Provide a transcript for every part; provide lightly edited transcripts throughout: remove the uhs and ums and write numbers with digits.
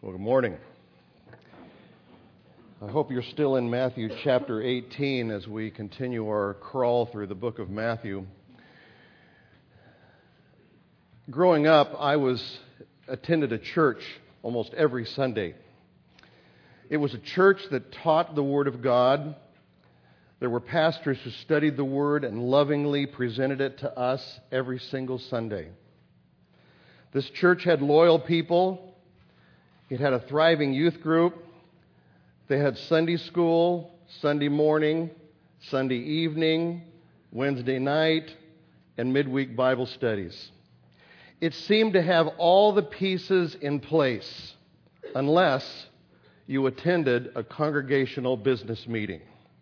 Well, good morning. I hope you're still in Matthew chapter 18 as we continue our crawl through the book of Matthew. Growing up, I attended a church almost every Sunday. It was a church that taught the Word of God. There were pastors who studied the Word and lovingly presented it to us every single Sunday. This church had loyal people. It had a thriving youth group. They had Sunday school, Sunday morning, Sunday evening, Wednesday night, and midweek Bible studies. It seemed to have all the pieces in place, unless you attended a congregational business meeting.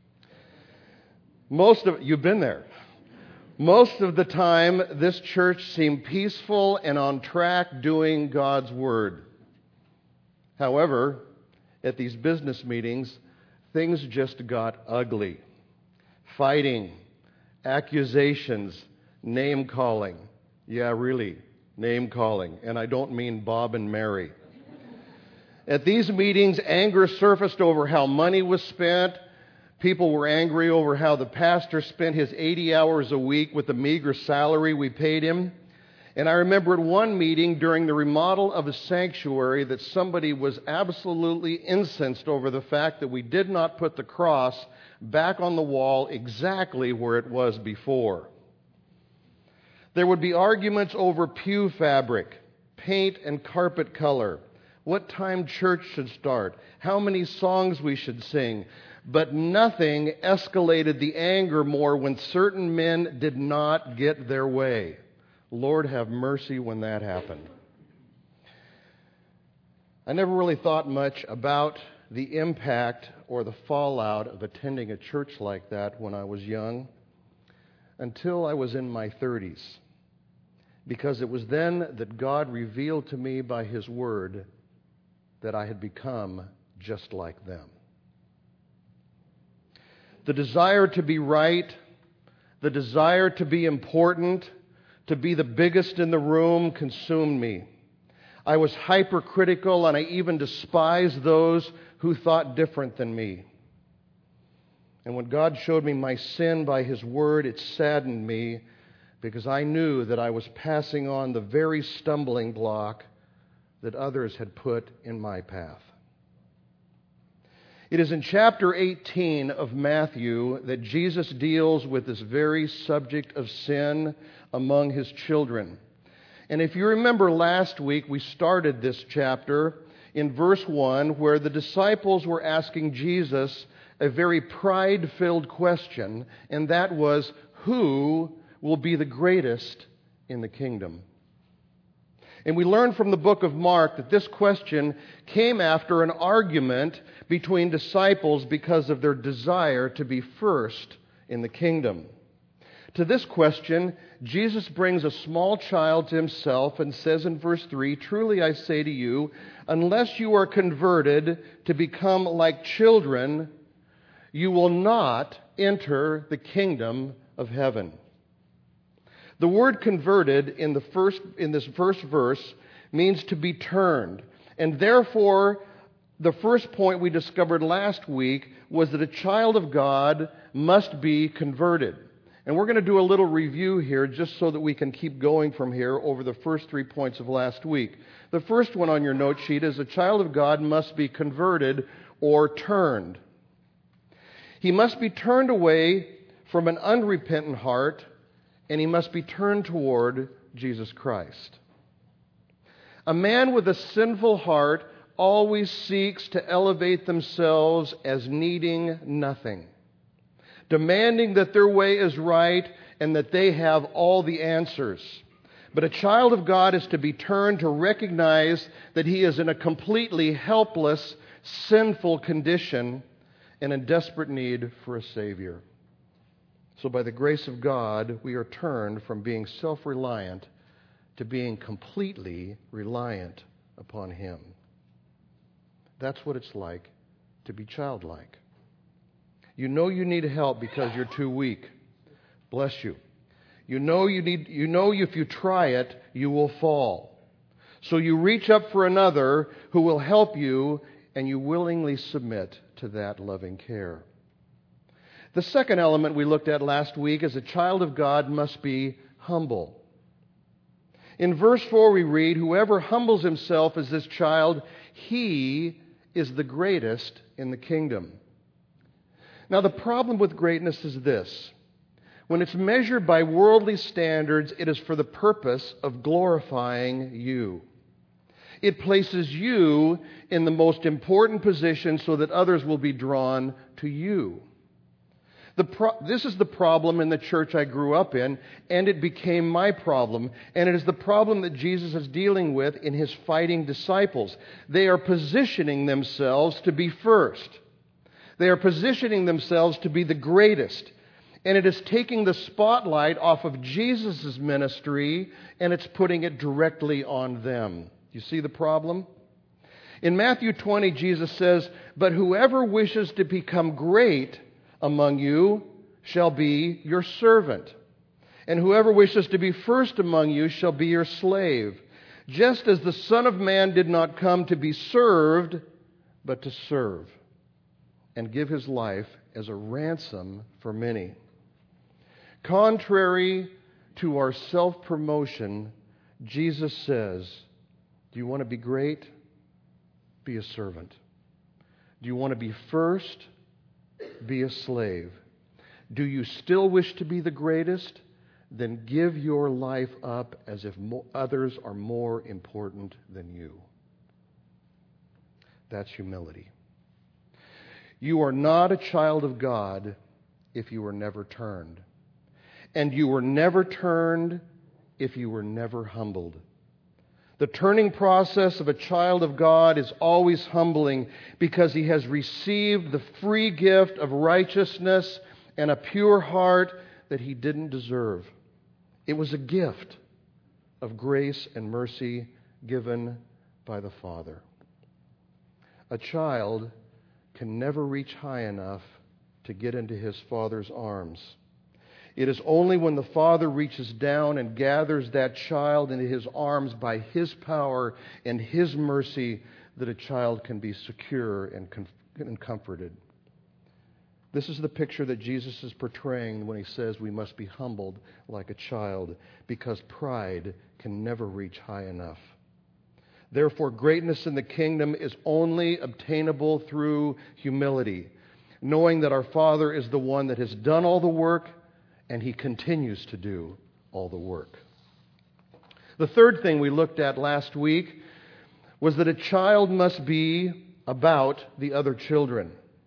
You've been there. Most of the time, this church seemed peaceful and on track doing God's Word. However, at these business meetings, things just got ugly. Fighting, accusations, name-calling. Yeah, really, name-calling. And I don't mean Bob and Mary. At these meetings, anger surfaced over how money was spent. People were angry over how the pastor spent his 80 hours a week with the meager salary we paid him. And I remember at one meeting during the remodel of a sanctuary that somebody was absolutely incensed over the fact that we did not put the cross back on the wall exactly where it was before. There would be arguments over pew fabric, paint and carpet color, what time church should start, how many songs we should sing. But nothing escalated the anger more when certain men did not get their way. Lord have mercy when that happened. I never really thought much about the impact or the fallout of attending a church like that when I was young until I was in my 30s. Because it was then that God revealed to me by His Word that I had become just like them. The desire to be right, the desire to be important, to be the biggest in the room consumed me. I was hypercritical and I even despised those who thought different than me. And when God showed me my sin by His Word, it saddened me because I knew that I was passing on the very stumbling block that others had put in my path. It is in chapter 18 of Matthew that Jesus deals with this very subject of sin among His children. And if you remember last week, we started this chapter in verse 1 where the disciples were asking Jesus a very pride-filled question, and that was, who will be the greatest in the kingdom? And we learn from the book of Mark that this question came after an argument between disciples because of their desire to be first in the kingdom. To this question, Jesus brings a small child to Himself and says in verse 3, "Truly I say to you, unless you are converted to become like children, you will not enter the kingdom of heaven." The word converted in this first verse means to be turned. And therefore, the first point we discovered last week was that a child of God must be converted. And we're going to do a little review here just so that we can keep going from here over the first 3 points of last week. The first one on your note sheet is a child of God must be converted or turned. He must be turned away from an unrepentant heart, and he must be turned toward Jesus Christ. A man with a sinful heart always seeks to elevate themselves as needing nothing, demanding that their way is right and that they have all the answers. But a child of God is to be turned to recognize that he is in a completely helpless, sinful condition and in desperate need for a Savior. So by the grace of God, we are turned from being self-reliant to being completely reliant upon Him. That's what it's like to be childlike. You know you need help because you're too weak. Bless you. You know if you try it, you will fall. So you reach up for another who will help you, and you willingly submit to that loving care. The second element we looked at last week is a child of God must be humble. In verse 4 we read, "Whoever humbles himself as this child, he is the greatest in the kingdom." Now the problem with greatness is this. When it's measured by worldly standards, it is for the purpose of glorifying you. It places you in the most important position so that others will be drawn to you. This is the problem in the church I grew up in, and it became my problem. And it is the problem that Jesus is dealing with in his fighting disciples. They are positioning themselves to be first. They are positioning themselves to be the greatest. And it is taking the spotlight off of Jesus' ministry, and it's putting it directly on them. You see the problem? In Matthew 20, Jesus says, "But whoever wishes to become great among you shall be your servant. And whoever wishes to be first among you shall be your slave. Just as the Son of Man did not come to be served, but to serve, and give his life as a ransom for many." Contrary to our self-promotion, Jesus says, do you want to be great? Be a servant. Do you want to be first? Be a slave. Do you still wish to be the greatest? Then give your life up as if others are more important than you. That's humility. You are not a child of God if you were never turned. And you were never turned if you were never humbled. The turning process of a child of God is always humbling because he has received the free gift of righteousness and a pure heart that he didn't deserve. It was a gift of grace and mercy given by the Father. A child can never reach high enough to get into his Father's arms. It is only when the Father reaches down and gathers that child into his arms by his power and his mercy that a child can be secure and comforted. This is the picture that Jesus is portraying when he says we must be humbled like a child, because pride can never reach high enough. Therefore, greatness in the kingdom is only obtainable through humility, knowing that our Father is the one that has done all the work, and he continues to do all the work. The third thing we looked at last week was that a child must be about the other children.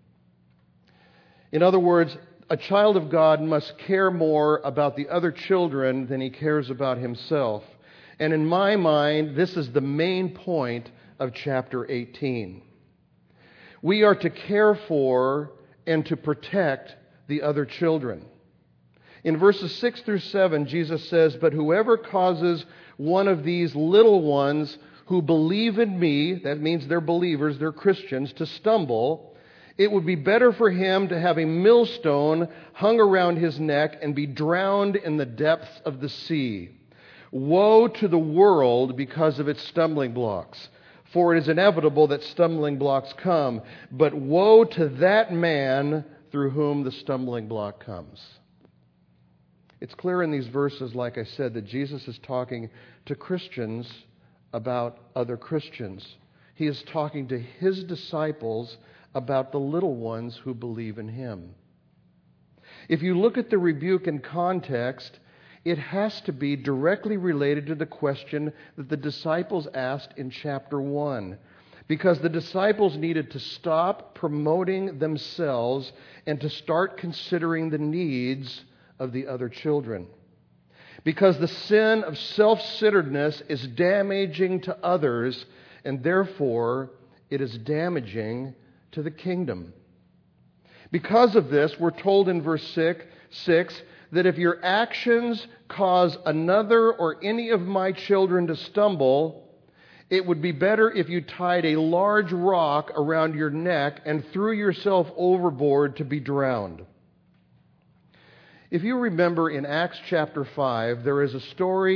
In other words, a child of God must care more about the other children than he cares about himself. And in my mind, this is the main point of chapter 18. We are to care for and to protect the other children. In verses 6 through 7, Jesus says, "But whoever causes one of these little ones who believe in me," that means they're believers, they're Christians, "to stumble, it would be better for him to have a millstone hung around his neck and be drowned in the depths of the sea. Woe to the world because of its stumbling blocks. For it is inevitable that stumbling blocks come, but woe to that man through whom the stumbling block comes." It's clear in these verses, like I said, that Jesus is talking to Christians about other Christians. He is talking to his disciples about the little ones who believe in him. If you look at the rebuke in context, it has to be directly related to the question that the disciples asked in chapter 1. Because the disciples needed to stop promoting themselves and to start considering the needs of the other children. Because the sin of self-centeredness is damaging to others, and therefore it is damaging to the kingdom. Because of this, we're told in verse 6 that if your actions cause another or any of my children to stumble, it would be better if you tied a large rock around your neck and threw yourself overboard to be drowned. If you remember in Acts chapter 5, there is a story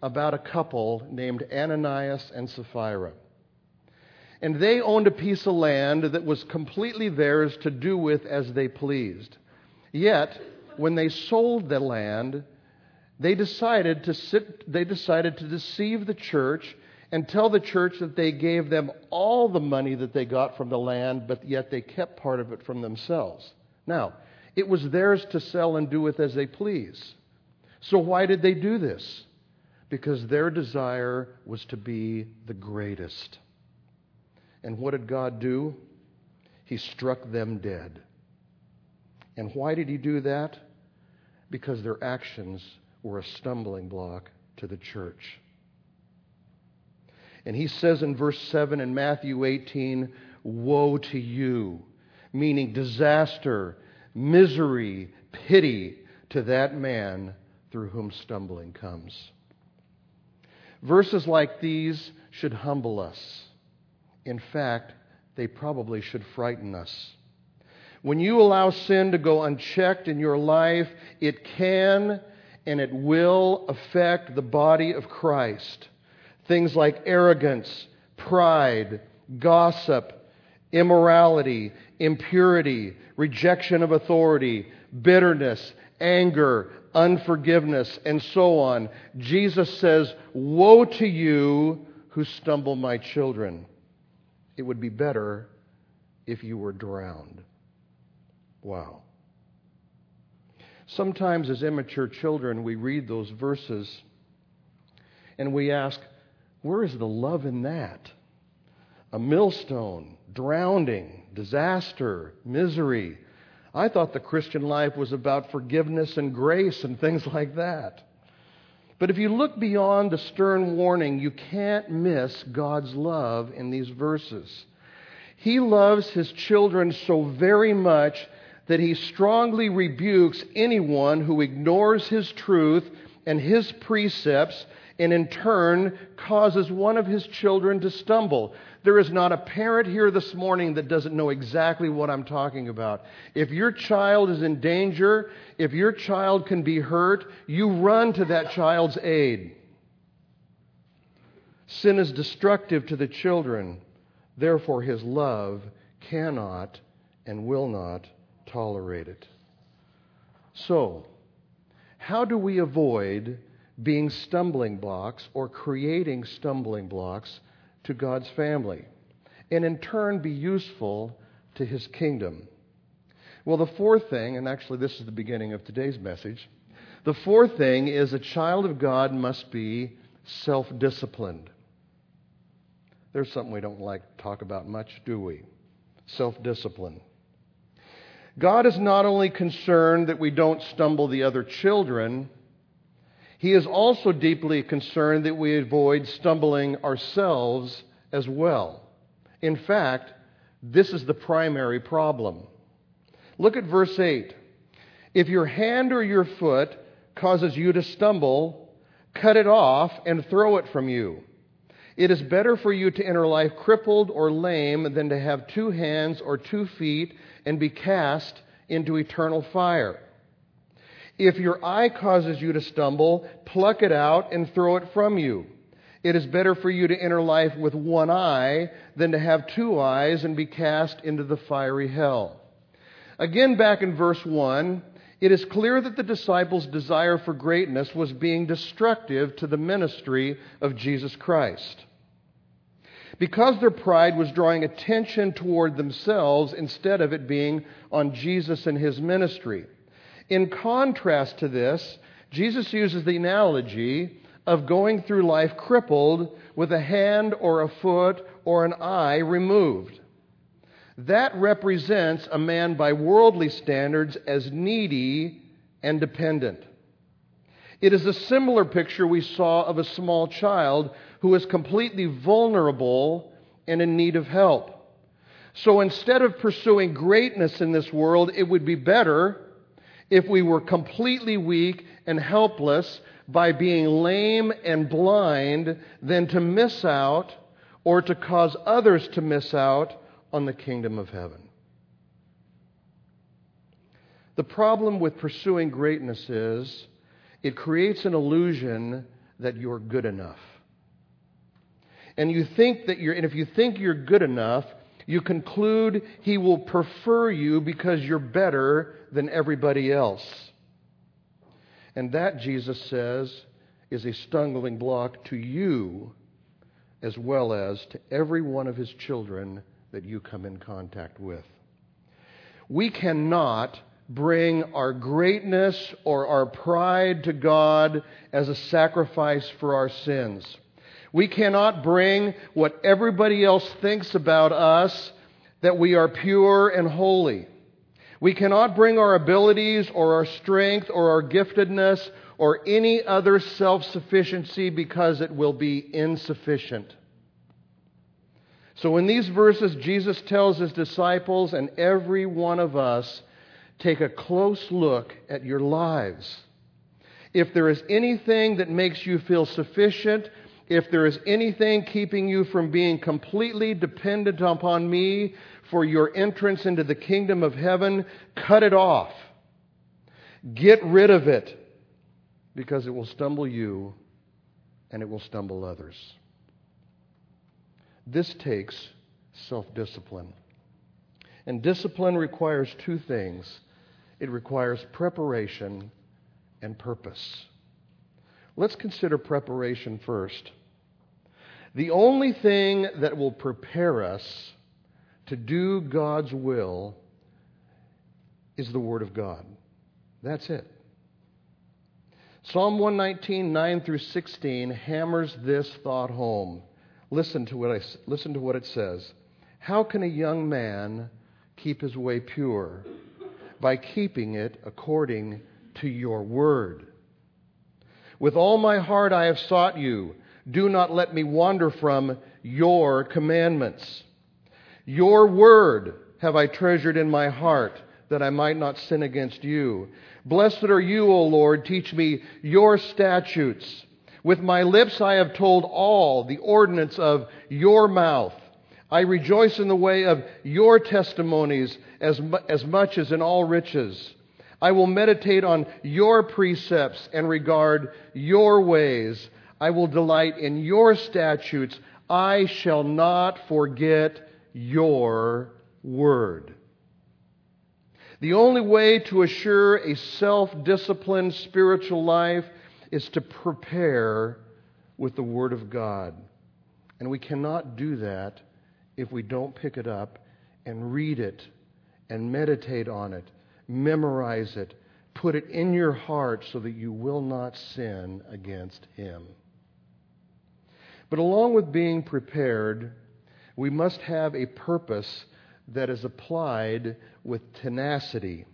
about a couple named Ananias and Sapphira. And they owned a piece of land that was completely theirs to do with as they pleased. Yet, when they sold the land, they decided to deceive the church and tell the church that they gave them all the money that they got from the land, but yet they kept part of it from themselves. Now, it was theirs to sell and do with as they please. So why did they do this? Because their desire was to be the greatest. And what did God do? He struck them dead. And why did He do that? Because their actions were a stumbling block to the church. And He says in verse 7 in Matthew 18, "Woe to you," meaning disaster, misery, pity to that man through whom stumbling comes. Verses like these should humble us. In fact, they probably should frighten us. When you allow sin to go unchecked in your life, it can and it will affect the body of Christ. Things like arrogance, pride, gossip, immorality, impurity, rejection of authority, bitterness, anger, unforgiveness, and so on. Jesus says, "Woe to you who stumble my children. It would be better if you were drowned." Wow. Sometimes as immature children, we read those verses and we ask, where is the love in that? A millstone, drowning, disaster, misery. I thought the Christian life was about forgiveness and grace and things like that. But if you look beyond the stern warning, you can't miss God's love in these verses. He loves His children so very much that He strongly rebukes anyone who ignores His truth and His precepts and in turn causes one of His children to stumble. There is not a parent here this morning that doesn't know exactly what I'm talking about. If your child is in danger, if your child can be hurt, you run to that child's aid. Sin is destructive to the children. Therefore, His love cannot and will not tolerate it. So, how do we avoid being stumbling blocks or creating stumbling blocks to God's family, and in turn be useful to His kingdom? Well, the fourth thing, and actually this is the beginning of today's message, the fourth thing is a child of God must be self-disciplined. There's something we don't like to talk about much, do we? Self-discipline. God is not only concerned that we don't stumble the other children, He is also deeply concerned that we avoid stumbling ourselves as well. In fact, this is the primary problem. Look at verse 8. If your hand or your foot causes you to stumble, cut it off and throw it from you. It is better for you to enter life crippled or lame than to have 2 hands or 2 feet and be cast into eternal fire. If your eye causes you to stumble, pluck it out and throw it from you. It is better for you to enter life with 1 eye than to have 2 eyes and be cast into the fiery hell. Again, back in verse 1, it is clear that the disciples' desire for greatness was being destructive to the ministry of Jesus Christ. Because their pride was drawing attention toward themselves instead of it being on Jesus and His ministry. In contrast to this, Jesus uses the analogy of going through life crippled with a hand or a foot or an eye removed. That represents a man by worldly standards as needy and dependent. It is a similar picture we saw of a small child who is completely vulnerable and in need of help. So instead of pursuing greatness in this world, it would be better if we were completely weak and helpless by being lame and blind than to miss out or to cause others to miss out on the kingdom of heaven. The problem with pursuing greatness is it creates an illusion that you're good enough. And if you think you're good enough, you conclude He will prefer you because you're better than everybody else. And that, Jesus says, is a stumbling block to you as well as to every one of His children that you come in contact with. We cannot bring our greatness or our pride to God as a sacrifice for our sins. We cannot bring what everybody else thinks about us, that we are pure and holy. We cannot bring our abilities or our strength or our giftedness or any other self-sufficiency because it will be insufficient. So in these verses, Jesus tells His disciples and every one of us, take a close look at your lives. If there is anything that makes you feel sufficient, if there is anything keeping you from being completely dependent upon me for your entrance into the kingdom of heaven, cut it off. Get rid of it, because it will stumble you and it will stumble others. This takes self-discipline. And discipline requires two things. It requires preparation and purpose. Let's consider preparation first. The only thing that will prepare us to do God's will is the Word of God. That's it. Psalm 119, 9 through 16 hammers this thought home. Listen to what it says. How can a young man keep his way pure? By keeping it according to your word. With all my heart I have sought you. Do not let me wander from your commandments. Your word have I treasured in my heart, that I might not sin against you. Blessed are you, O Lord. Teach me your statutes. With my lips I have told all the ordinance of your mouth. I rejoice in the way of your testimonies as much as in all riches. I will meditate on your precepts and regard your ways. I will delight in your statutes. I shall not forget your word. The only way to assure a self-disciplined spiritual life is to prepare with the Word of God. And we cannot do that if we don't pick it up and read it and meditate on it, memorize it, put it in your heart so that you will not sin against Him. But along with being prepared, we must have a purpose that is applied with tenacity.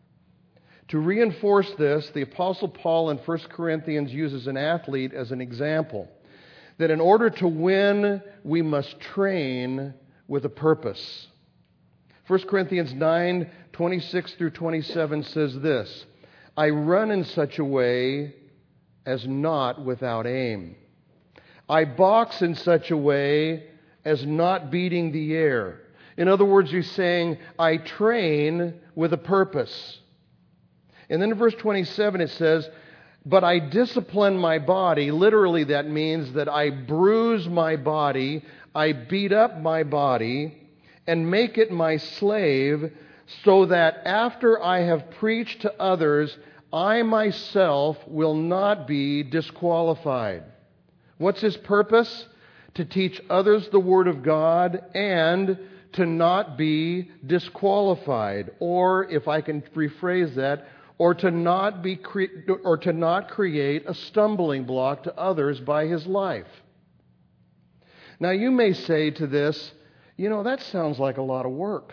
To reinforce this, the Apostle Paul in 1 Corinthians uses an athlete as an example. That in order to win, we must train with a purpose. 1 Corinthians 9, 26 through 27 says this, I run in such a way as not without aim. I box in such a way as not beating the air. In other words, he's saying, I train with a purpose. And then in verse 27 it says, but I discipline my body. Literally that means that I bruise my body, I beat up my body, and make it my slave, so that after I have preached to others, I myself will not be disqualified. What's his purpose? To teach others the Word of God and to not be disqualified. Or, if I can rephrase that, or to not create a stumbling block to others by his life. Now you may say to this, that sounds like a lot of work.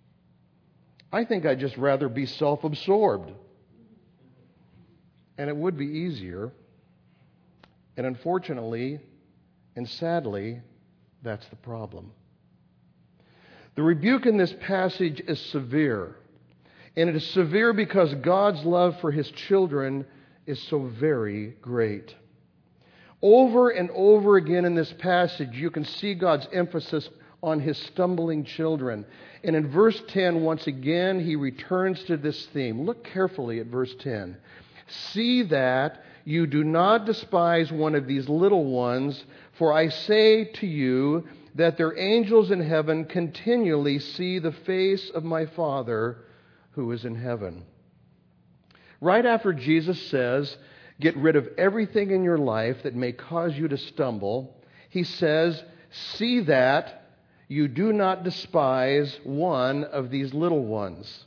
I think I'd just rather be self-absorbed. And it would be easier. And unfortunately, and sadly, that's the problem. The rebuke in this passage is severe. And it is severe because God's love for His children is so very great. Over and over again in this passage, you can see God's emphasis on His stumbling children. And in verse 10, once again, He returns to this theme. Look carefully at verse 10. See that you do not despise one of these little ones, for I say to you that their angels in heaven continually see the face of my Father who is in heaven." Right after Jesus says, get rid of everything in your life that may cause you to stumble, he says, see that you do not despise one of these little ones.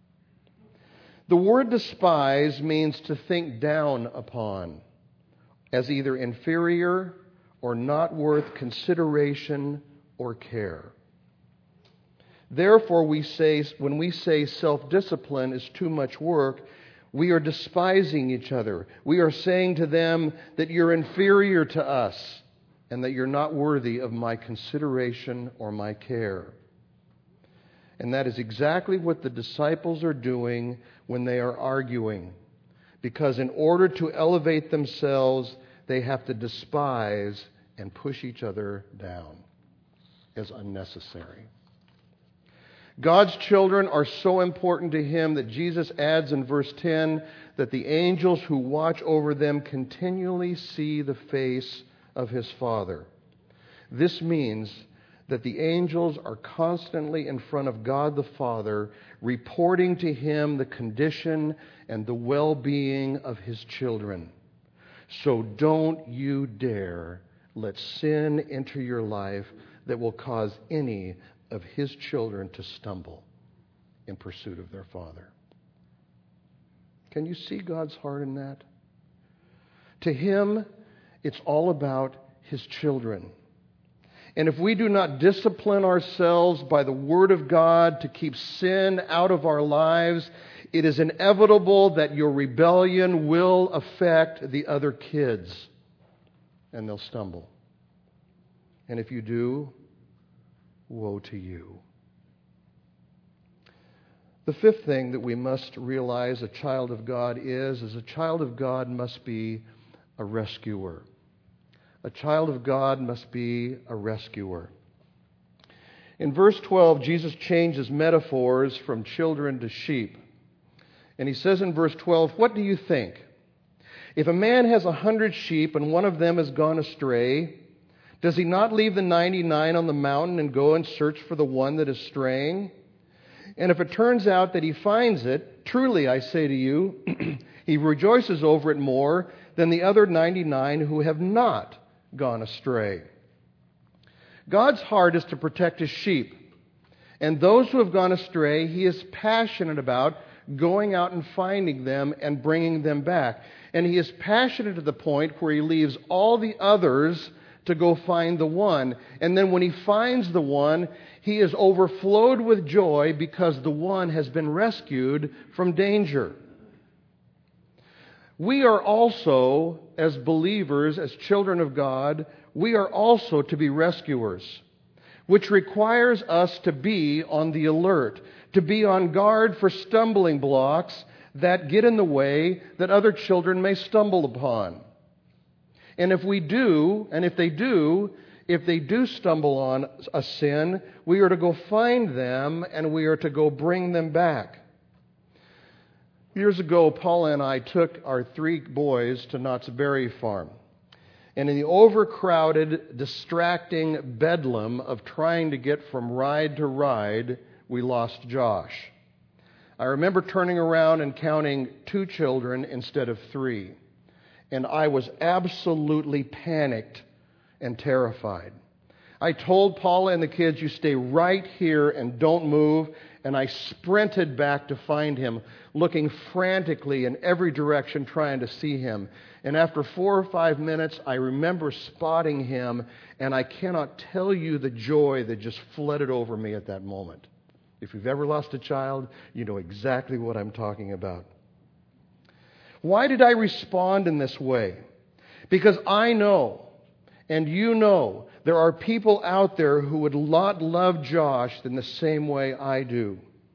The word despise means to think down upon as either inferior or not worth consideration or care. Therefore, when we say self-discipline is too much work, we are despising each other. We are saying to them that you're inferior to us and that you're not worthy of my consideration or my care. And that is exactly what the disciples are doing when they are arguing. Because in order to elevate themselves, they have to despise and push each other down as unnecessary. God's children are so important to Him that Jesus adds in verse 10 that the angels who watch over them continually see the face of His Father. This means that the angels are constantly in front of God the Father, reporting to Him the condition and the well-being of His children. So don't you dare let sin enter your life that will cause any of His children to stumble in pursuit of their Father. Can you see God's heart in that? To Him, it's all about His children. And if we do not discipline ourselves by the Word of God to keep sin out of our lives, it is inevitable that your rebellion will affect the other kids, and they'll stumble. And if you do, woe to you. The fifth thing that we must realize a child of God is a child of God must be a rescuer. A child of God must be a rescuer. In verse 12, Jesus changes metaphors from children to sheep. And he says in verse 12, "What do you think? If a man has 100 sheep and one of them has gone astray, does he not leave the 99 on the mountain and go and search for the one that is straying? And if it turns out that he finds it, truly I say to you, he rejoices over it more than the other 99 who have not gone astray." God's heart is to protect His sheep. And those who have gone astray, He is passionate about going out and finding them and bringing them back. And He is passionate to the point where He leaves all the others to go find the one. And then when He finds the one, He is overflowed with joy because the one has been rescued from danger. We are also, as believers, as children of God, we are also to be rescuers, which requires us to be on the alert, to be on guard for stumbling blocks that get in the way that other children may stumble upon. And if they do stumble on a sin, we are to go find them and we are to go bring them back. Years ago, Paula and I took our 3 boys to Knott's Berry Farm. And in the overcrowded, distracting bedlam of trying to get from ride to ride, we lost Josh. I remember turning around and counting 2 children instead of 3. And I was absolutely panicked and terrified. I told Paula and the kids, "You stay right here and don't move." And I sprinted back to find him, looking frantically in every direction trying to see him. And after 4 or 5 minutes, I remember spotting him, and I cannot tell you the joy that just flooded over me at that moment. If you've ever lost a child, you know exactly what I'm talking about. Why did I respond in this way? Because I know, and you know, there are people out there who would not love Josh in the same way I do.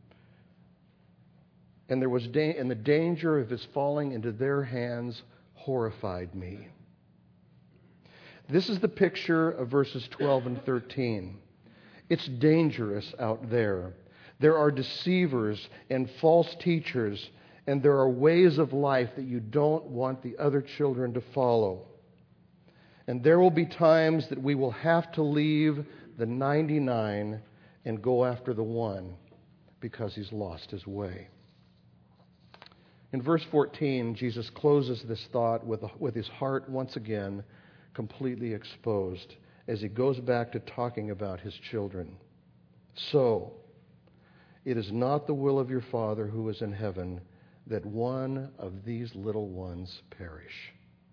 And and the danger of his falling into their hands horrified me. This is the picture of verses 12 and 13. It's dangerous out there. There are deceivers and false teachers, and there are ways of life that you don't want the other children to follow. And there will be times that we will have to leave the 99 and go after the one because he's lost his way. In verse 14, Jesus closes this thought with his heart once again completely exposed as he goes back to talking about his children. So, it is not the will of your Father who is in heaven that one of these little ones perish.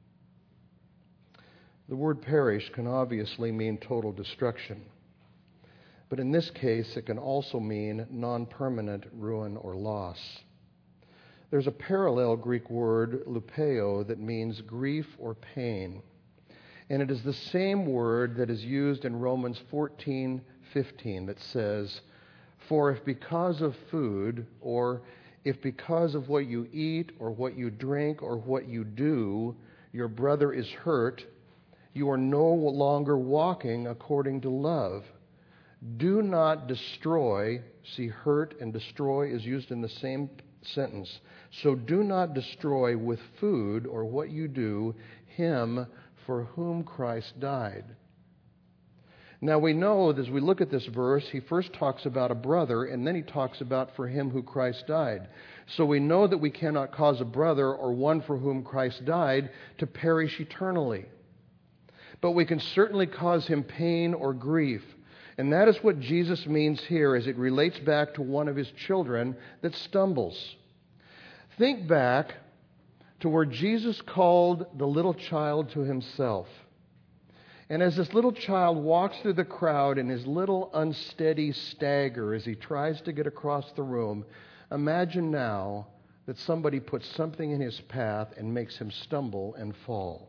The word perish can obviously mean total destruction. But in this case, it can also mean non-permanent ruin or loss. There's a parallel Greek word, lupeo, that means grief or pain. And it is the same word that is used in Romans 14:15 that says, "For if because of food, or if because of what you eat, or what you drink, or what you do, your brother is hurt, you are no longer walking according to love. Do not destroy," see, hurt and destroy is used in the same sentence. "So do not destroy with food or what you do him for whom Christ died." Now we know that as we look at this verse, he first talks about a brother, and then he talks about for him who Christ died. So we know that we cannot cause a brother or one for whom Christ died to perish eternally. But we can certainly cause him pain or grief. And that is what Jesus means here as it relates back to one of his children that stumbles. Think back to where Jesus called the little child to himself. And as this little child walks through the crowd in his little unsteady stagger as he tries to get across the room, imagine now that somebody puts something in his path and makes him stumble and fall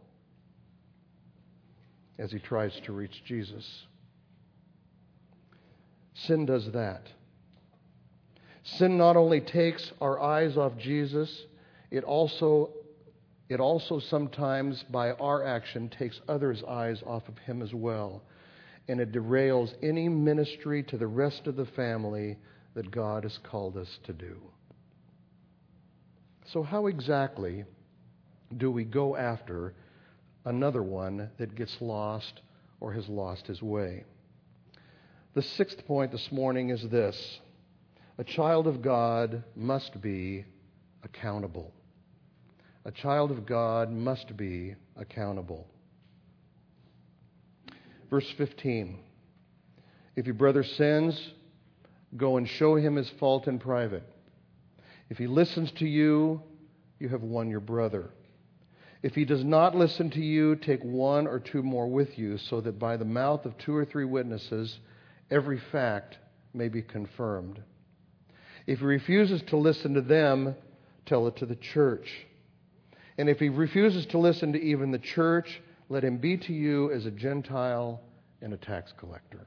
as he tries to reach Jesus. Sin does that. Sin not only takes our eyes off Jesus, it also sometimes, by our action, takes others' eyes off of him as well. And it derails any ministry to the rest of the family that God has called us to do. So how exactly do we go after another one that gets lost or has lost his way? The sixth point this morning is this: a child of God must be accountable. A child of God must be accountable. Verse 15, "If your brother sins, go and show him his fault in private. If he listens to you, you have won your brother. If he does not listen to you, take one or two more with you, so that by the mouth of 2 or 3 witnesses every fact may be confirmed. If he refuses to listen to them, tell it to the church. And if he refuses to listen to even the church, let him be to you as a Gentile and a tax collector."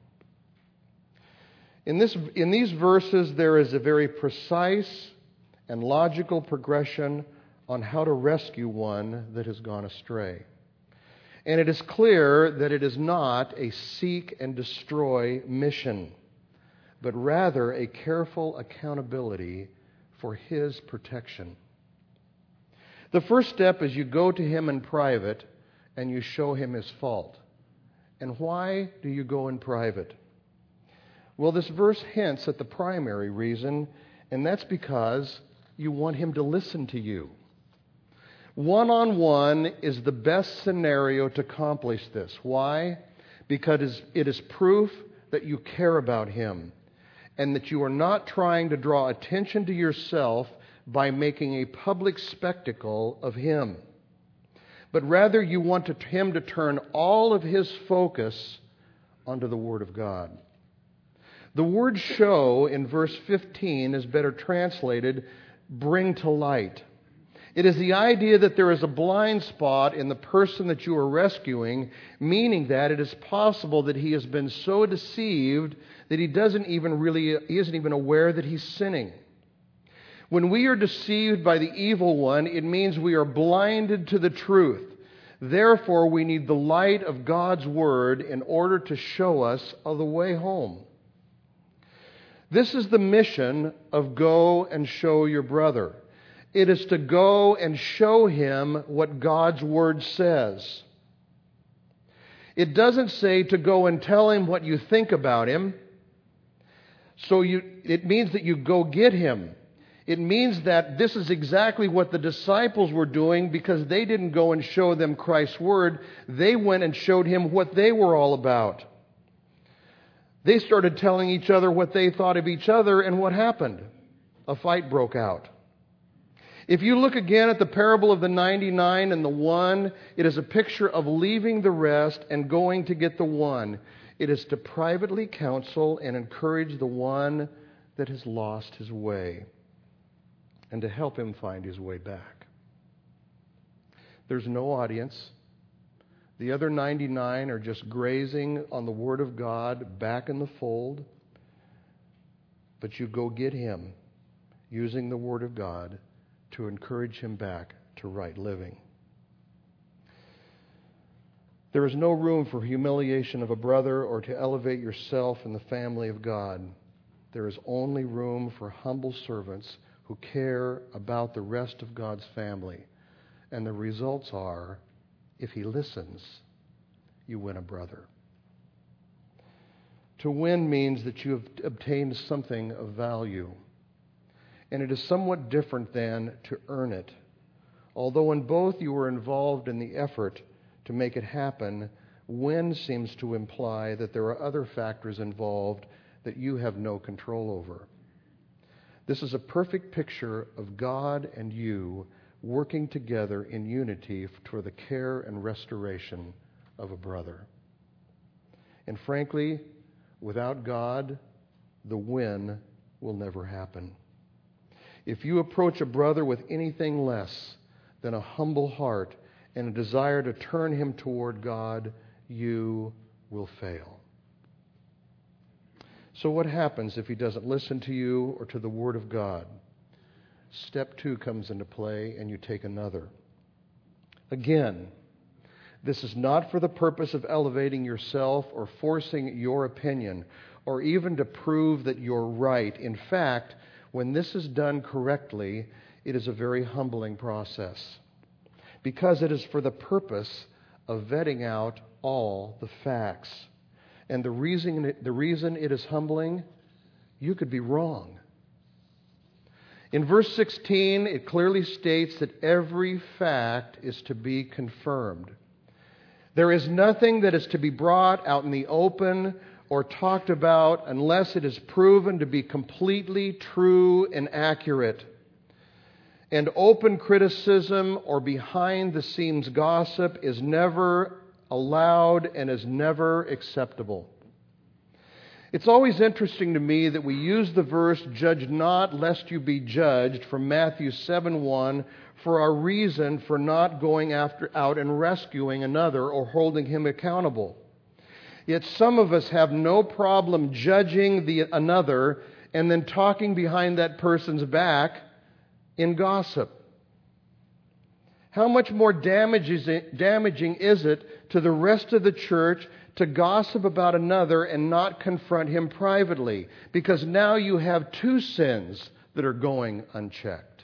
In these verses, there is a very precise and logical progression on how to rescue one that has gone astray. And it is clear that it is not a seek and destroy mission, but rather a careful accountability for his protection. The first step is you go to him in private and you show him his fault. And why do you go in private? Well, this verse hints at the primary reason, and that's because you want him to listen to you. One-on-one is the best scenario to accomplish this. Why? Because it is proof that you care about him and that you are not trying to draw attention to yourself by making a public spectacle of him. But rather you want him to turn all of his focus onto the Word of God. The word show in verse 15 is better translated bring to light. It is the idea that there is a blind spot in the person that you are rescuing, meaning that it is possible that he has been so deceived that he isn't even aware that he's sinning. When we are deceived by the evil one, it means we are blinded to the truth. Therefore, we need the light of God's Word in order to show us the way home. This is the mission of go and show your brother. It is to go and show him what God's Word says. It doesn't say to go and tell him what you think about him. It means that you go get him. It means that this is exactly what the disciples were doing, because they didn't go and show them Christ's Word. They went and showed him what they were all about. They started telling each other what they thought of each other, and what happened? A fight broke out. If you look again at the parable of the 99 and the one, it is a picture of leaving the rest and going to get the one. It is to privately counsel and encourage the one that has lost his way, and to help him find his way back. There's no audience. The other 99 are just grazing on the Word of God back in the fold. But you go get him using the Word of God to encourage him back to right living. There is no room for humiliation of a brother or to elevate yourself in the family of God. There is only room for humble servants who care about the rest of God's family. And the results are, if he listens, you win a brother. To win means that you have obtained something of value. And it is somewhat different than to earn it. Although in both you were involved in the effort to make it happen, win seems to imply that there are other factors involved that you have no control over. This is a perfect picture of God and you working together in unity for the care and restoration of a brother. And frankly, without God, the win will never happen. If you approach a brother with anything less than a humble heart and a desire to turn him toward God, you will fail. So what happens if he doesn't listen to you or to the Word of God? Step 2 comes into play, and you take another. Again, this is not for the purpose of elevating yourself or forcing your opinion, or even to prove that you're right. In fact, when this is done correctly, it is a very humbling process, because it is for the purpose of vetting out all the facts. And the reason it is humbling, you could be wrong. In verse 16, it clearly states that every fact is to be confirmed. There is nothing that is to be brought out in the open or talked about unless it is proven to be completely true and accurate. And open criticism or behind-the-scenes gossip is never allowed and is never acceptable. It's always interesting to me that we use the verse, "Judge not, lest you be judged," from Matthew 7:1 for our reason for not going out and rescuing another or holding him accountable. Yet some of us have no problem judging another and then talking behind that person's back in gossip. How much more damaging is it to the rest of the church to gossip about another and not confront him privately? Because now you have two sins that are going unchecked.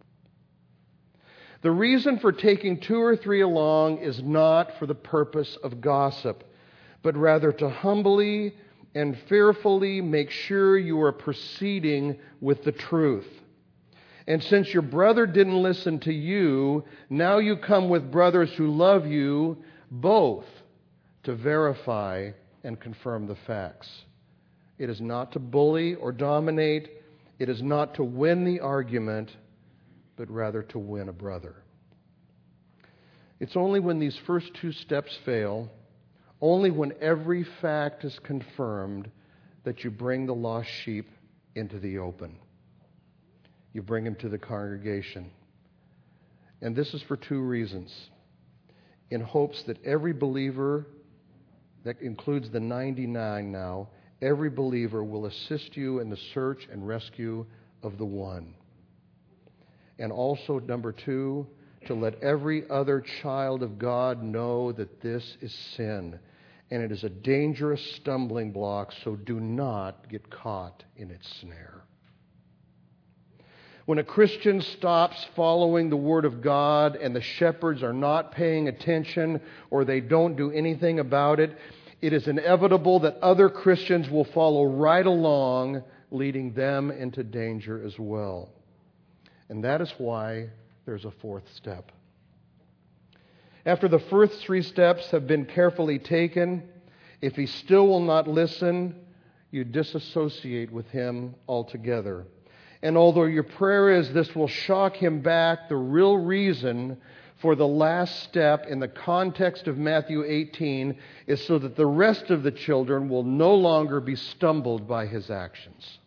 The reason for taking 2 or 3 along is not for the purpose of gossip, but rather to humbly and fearfully make sure you are proceeding with the truth. And since your brother didn't listen to you, now you come with brothers who love you, both to verify and confirm the facts. It is not to bully or dominate. It is not to win the argument, but rather to win a brother. It's only when these first 2 steps fail, only when every fact is confirmed, that you bring the lost sheep into the open. You bring him to the congregation. And this is for 2 reasons. In hopes that every believer, that includes the 99 now, every believer will assist you in the search and rescue of the one. And also, number 2, to let every other child of God know that this is sin. And it is a dangerous stumbling block, so do not get caught in its snare. When a Christian stops following the Word of God and the shepherds are not paying attention or they don't do anything about it, it is inevitable that other Christians will follow right along, leading them into danger as well. And that is why there's a fourth step. After the first three steps have been carefully taken, if he still will not listen, you disassociate with him altogether. And although your prayer is this will shock him back, the real reason for the last step in the context of Matthew 18 is so that the rest of the children will no longer be stumbled by his actions.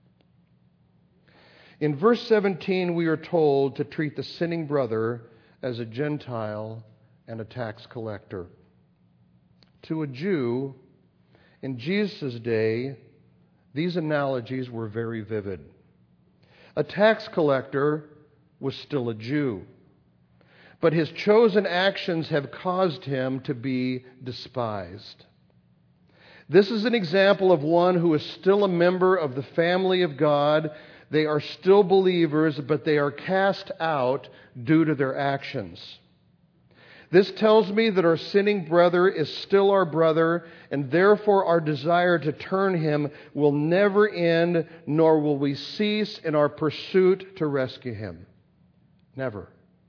In verse 17, we are told to treat the sinning brother as a Gentile and a tax collector. To a Jew, in Jesus' day, these analogies were very vivid. A tax collector was still a Jew, but his chosen actions have caused him to be despised. This is an example of one who is still a member of the family of God. They are still believers, but they are cast out due to their actions. This tells me that our sinning brother is still our brother, and therefore our desire to turn him will never end, nor will we cease in our pursuit to rescue him. Never.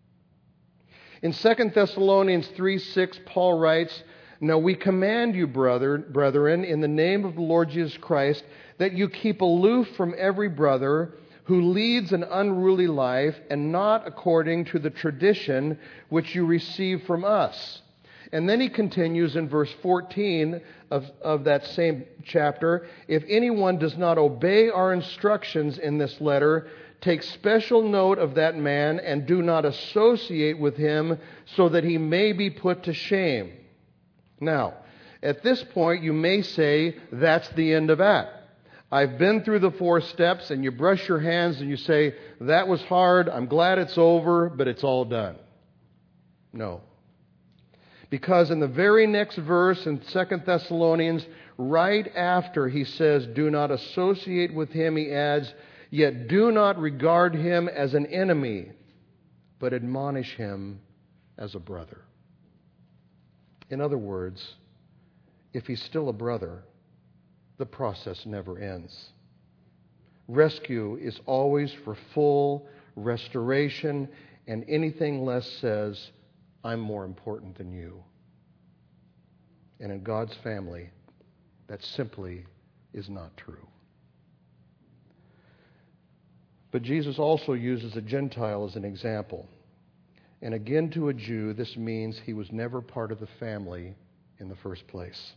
In 2 Thessalonians 3:6, Paul writes, "Now we command you, brethren, in the name of the Lord Jesus Christ, that you keep aloof from every brother who leads an unruly life and not according to the tradition which you received from us." And then he continues in verse 14 of that same chapter, "If anyone does not obey our instructions in this letter, take special note of that man and do not associate with him so that he may be put to shame." Now, at this point, you may say, that's the end of that. I've been through the 4 steps, and you brush your hands and you say, that was hard, I'm glad it's over, but it's all done. No. Because in the very next verse in 2 Thessalonians, right after he says, do not associate with him, he adds, yet do not regard him as an enemy, but admonish him as a brother. In other words, if he's still a brother, the process never ends. Rescue is always for full restoration, and anything less says, I'm more important than you. And in God's family, that simply is not true. But Jesus also uses a Gentile as an example. And again, to a Jew, this means he was never part of the family in the first place.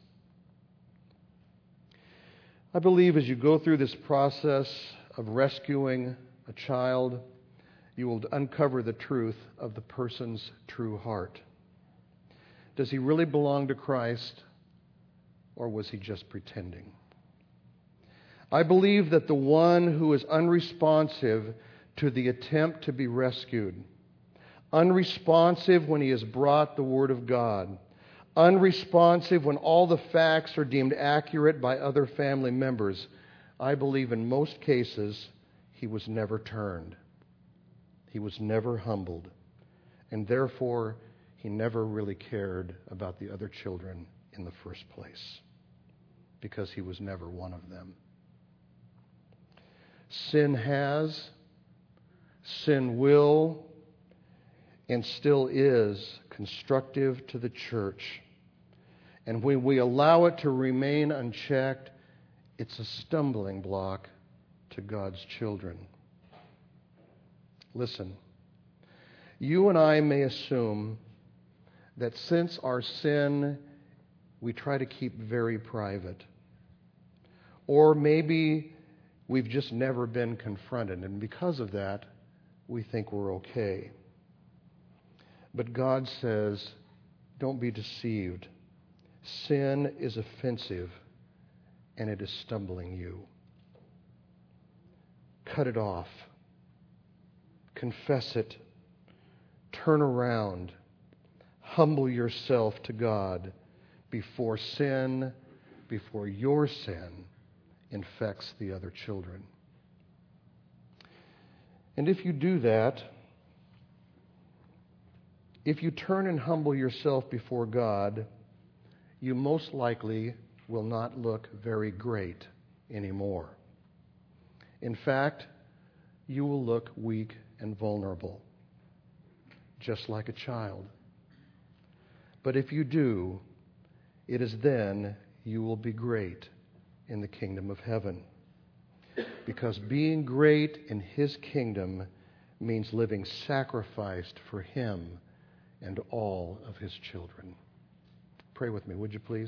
I believe as you go through this process of rescuing a child, you will uncover the truth of the person's true heart. Does he really belong to Christ, or was he just pretending? I believe that the one who is unresponsive to the attempt to be rescued, unresponsive when he has brought the Word of God, unresponsive when all the facts are deemed accurate by other family members, I believe in most cases he was never turned. He was never humbled. And therefore, he never really cared about the other children in the first place, because he was never one of them. Sin has, sin will, and still is constructive to the church. And when we allow it to remain unchecked, it's a stumbling block to God's children. Listen, you and I may assume that since our sin we try to keep very private, or maybe we've just never been confronted, and because of that, we think we're okay. But God says, don't be deceived. Sin is offensive, and it is stumbling you. Cut it off. Confess it. Turn around. Humble yourself to God before your sin infects the other children. And if you do that, if you turn and humble yourself before God, you most likely will not look very great anymore. In fact, you will look weak and vulnerable, just like a child. But if you do, it is then you will be great in the kingdom of heaven. Because being great in His kingdom means living sacrificed for Him and all of His children. Pray with me, would you please?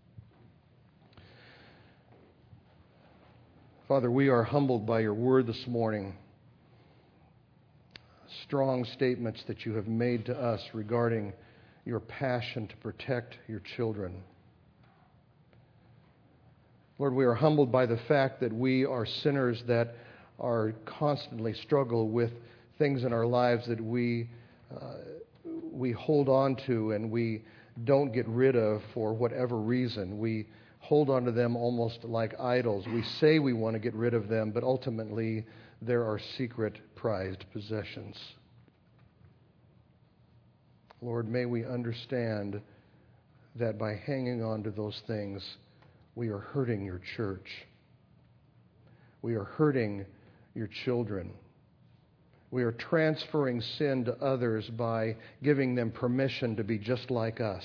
Father, we are humbled by your word this morning. Strong statements that you have made to us regarding your passion to protect your children. Lord, we are humbled by the fact that we are sinners that are constantly struggle with things in our lives that we hold on to and we don't get rid of for whatever reason. We hold on to them almost like idols. We say we want to get rid of them, but ultimately there are secret prized possessions. Lord, may we understand that by hanging on to those things, we are hurting your church. We are hurting your children. We are transferring sin to others by giving them permission to be just like us.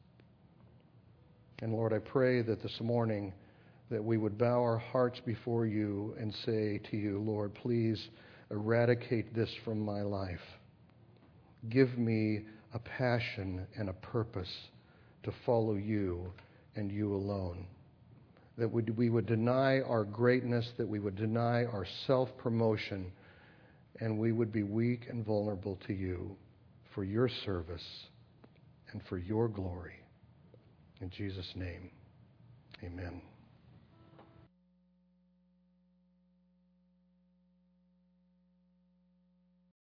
And Lord, I pray that this morning that we would bow our hearts before you and say to you, Lord, please eradicate this from my life. Give me a passion and a purpose to follow you and you alone. That we would deny our greatness, that we would deny our self-promotion, and we would be weak and vulnerable to you for your service and for your glory. In Jesus' name, amen.